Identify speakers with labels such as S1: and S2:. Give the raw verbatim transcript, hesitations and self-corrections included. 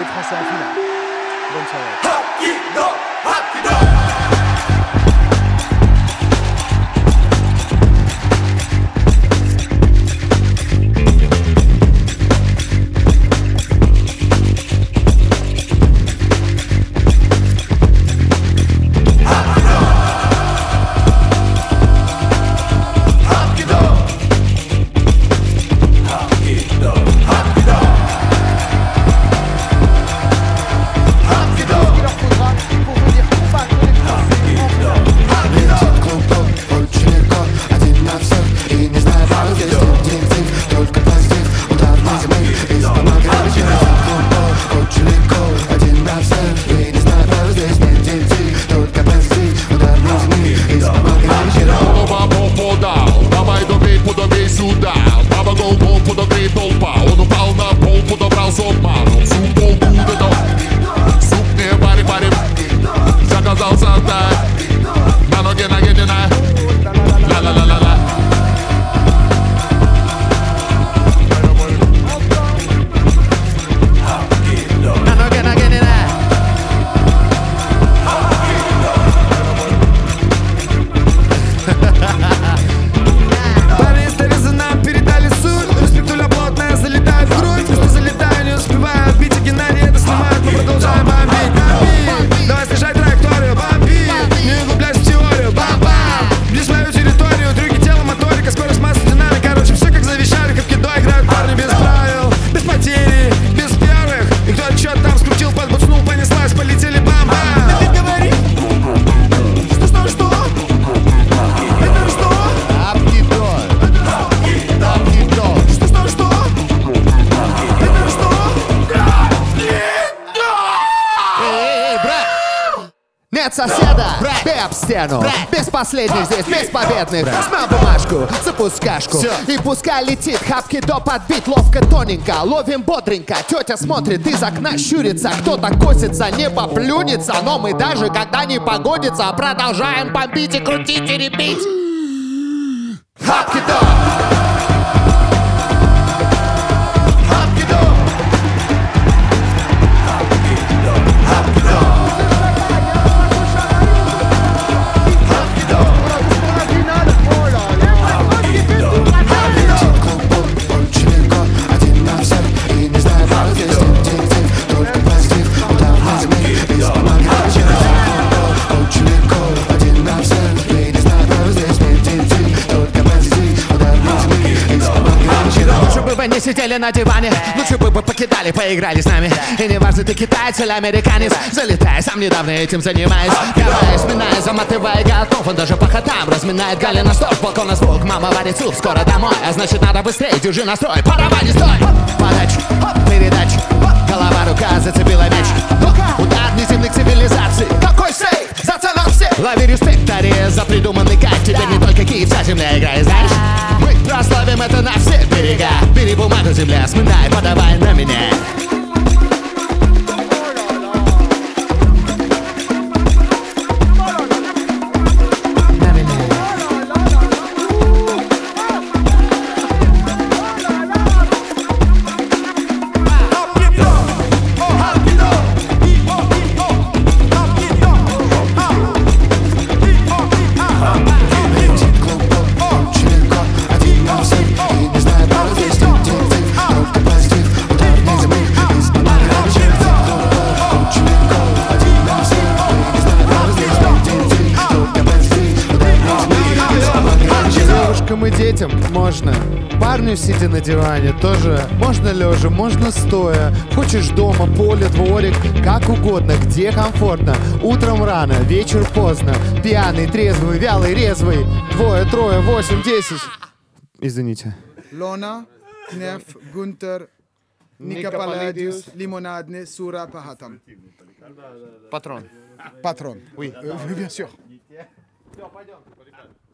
S1: les Français en finale. Bonne soirée.
S2: Нет соседа, бей об стену. Без последних здесь, без победных. Смял бумажку, запускашку. И пускай летит, хапки до подбить. Ловко, тоненько, ловим бодренько. Тетя смотрит из окна, щурится. Кто-то косится, не поплюнется. Но мы даже, когда не погодится, продолжаем бомбить и крутить и ребить. Хапки до! Не сидели на диване, лучше бы бы покидали, поиграли с нами. И не важно, ты китаец или американец, залетай, сам недавно этим занимаюсь. Давай, сминай, заматывай, готов, он даже по хатам разминает. Галя на стоп, балкон на звук, мама варит суп, скоро домой. А значит надо быстрее, держи настрой, пора, не стой. Подача, передача, голова, рука зацепила мяч. Удар неземных цивилизаций, какой сейф, заценил всех. Лови респект, Ария, за придуманный кайф. Теперь не только Киев, вся земля играет, знаешь. Мы прославим это на все берега. Бери бумагу, земля, сминай, подавай на меня. И детям можно, парню сидя на диване тоже. Можно лежа, можно стоя. Хочешь дома, поле, дворик, как угодно, где комфортно. Утром рано, вечер поздно. Пьяный, трезвый, вялый, резвый. Двое, трое, восемь, десять. Извините.
S1: Lona, Knef, Gunther, Nika Palladius, Limonadne, Sura Pahatam.
S2: Патрон.
S1: Patron. Oui, euh, bien sûr.